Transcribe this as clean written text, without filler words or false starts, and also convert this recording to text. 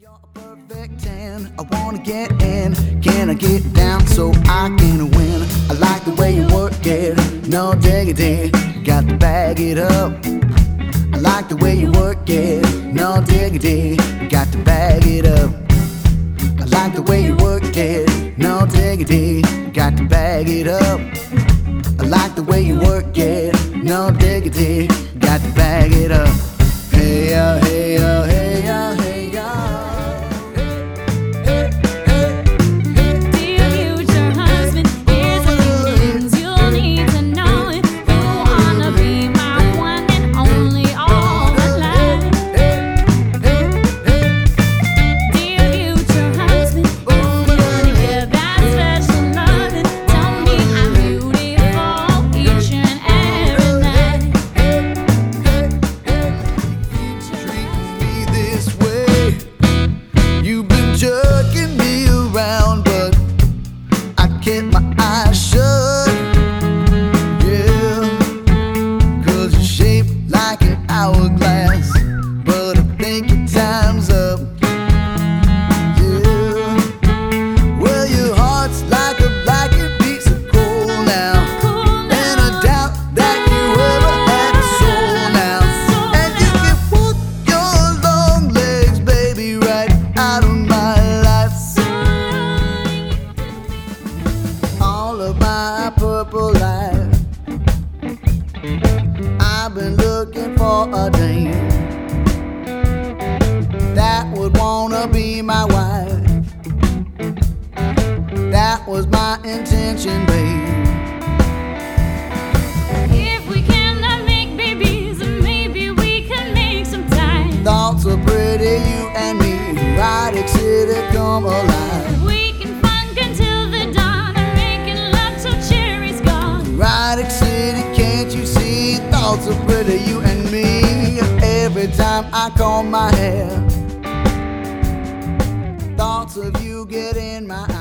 You're a perfect 10. I wanna get in. Can I get down so I can win? I like the way you work it. No diggity, got to bag it up. I like the way you work it. No diggity, got to bag it up. I like the way you work it. No diggity, got to bag it up. I like the way you work it. No diggity, got to bag it up. Hey ya, hey ya, hey ya, hey ya. Keep my eyes shut, yeah, 'cause you're shaped like an hourglass, but I think your time's up, yeah. Well, your heart's like a blackened piece of coal now, and I doubt that you ever had a soul now. And you can walk your long legs, baby, right out of my life. All of my purple life, I've been looking for a dame that would wanna be my wife. That was my intention, babe. If we cannot make babies, maybe we can make some time. Thoughts are pretty, you and me, Radic City, come alive. We can funk until the dawn, making love till cherry's gone. Radic City, can't you see? Thoughts are pretty, you and me. Every time I comb my hair, thoughts of you get in my eyes.